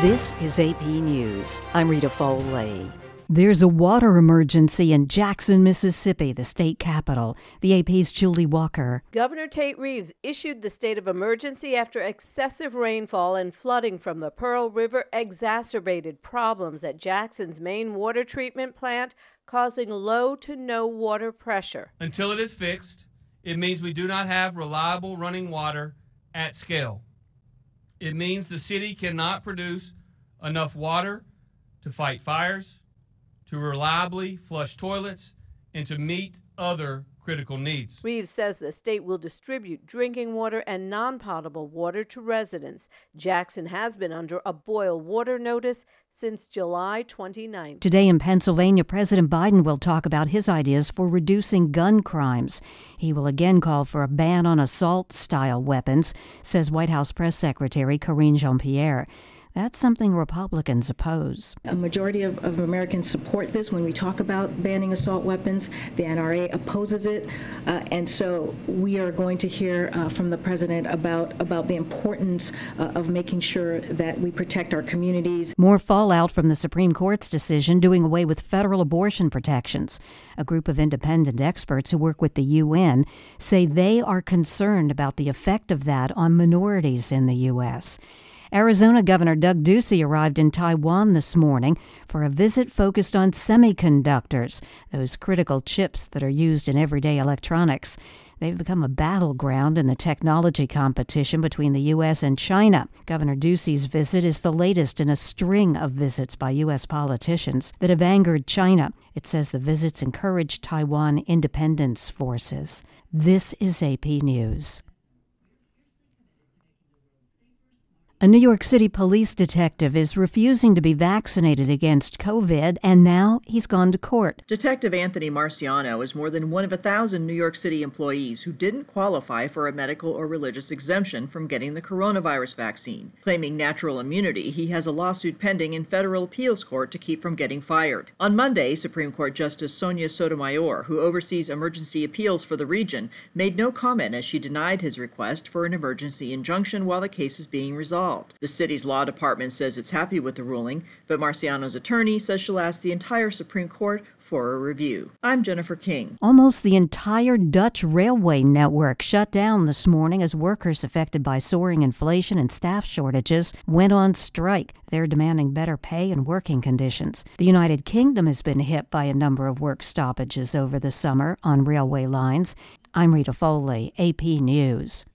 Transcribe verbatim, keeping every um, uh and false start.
This is A P News. I'm Rita Foley. There's a water emergency in Jackson, Mississippi, the state capital. The A P's Julie Walker. Governor Tate Reeves issued the state of emergency after excessive rainfall and flooding from the Pearl River exacerbated problems at Jackson's main water treatment plant, causing low to no water pressure. Until it is fixed, it means we do not have reliable running water at scale. It means the city cannot produce enough water to fight fires, to reliably flush toilets, and to meet other critical needs. Reeves says the state will distribute drinking water and non-potable water to residents. Jackson has been under a boil water notice since July twenty-ninth. Today in Pennsylvania, President Biden will talk about his ideas for reducing gun crimes. He will again call for a ban on assault-style weapons, says White House Press Secretary Karine Jean-Pierre. That's something Republicans oppose. A majority of, of Americans support this. When we talk about banning assault weapons, the N R A opposes it. Uh, and so we are going to hear uh, from the president about, about the importance uh, of making sure that we protect our communities. More fallout from the Supreme Court's decision doing away with federal abortion protections. A group of independent experts who work with the U N say they are concerned about the effect of that on minorities in the U S Arizona Governor Doug Ducey arrived in Taiwan this morning for a visit focused on semiconductors, those critical chips that are used in everyday electronics. They've become a battleground in the technology competition between the U S and China. Governor Ducey's visit is the latest in a string of visits by U S politicians that have angered China. It says the visits encourage Taiwan independence forces. This is A P News. A New York City police detective is refusing to be vaccinated against COVID, and now he's gone to court. Detective Anthony Marciano is more than one of a thousand New York City employees who didn't qualify for a medical or religious exemption from getting the coronavirus vaccine. Claiming natural immunity, he has a lawsuit pending in federal appeals court to keep from getting fired. On Monday, Supreme Court Justice Sonia Sotomayor, who oversees emergency appeals for the region, made no comment as she denied his request for an emergency injunction while the case is being resolved. The city's law department says it's happy with the ruling, but Marciano's attorney says she'll ask the entire Supreme Court for a review. I'm Jennifer King. Almost the entire Dutch railway network shut down this morning as workers affected by soaring inflation and staff shortages went on strike. They're demanding better pay and working conditions. The United Kingdom has been hit by a number of work stoppages over the summer on railway lines. I'm Rita Foley, A P News.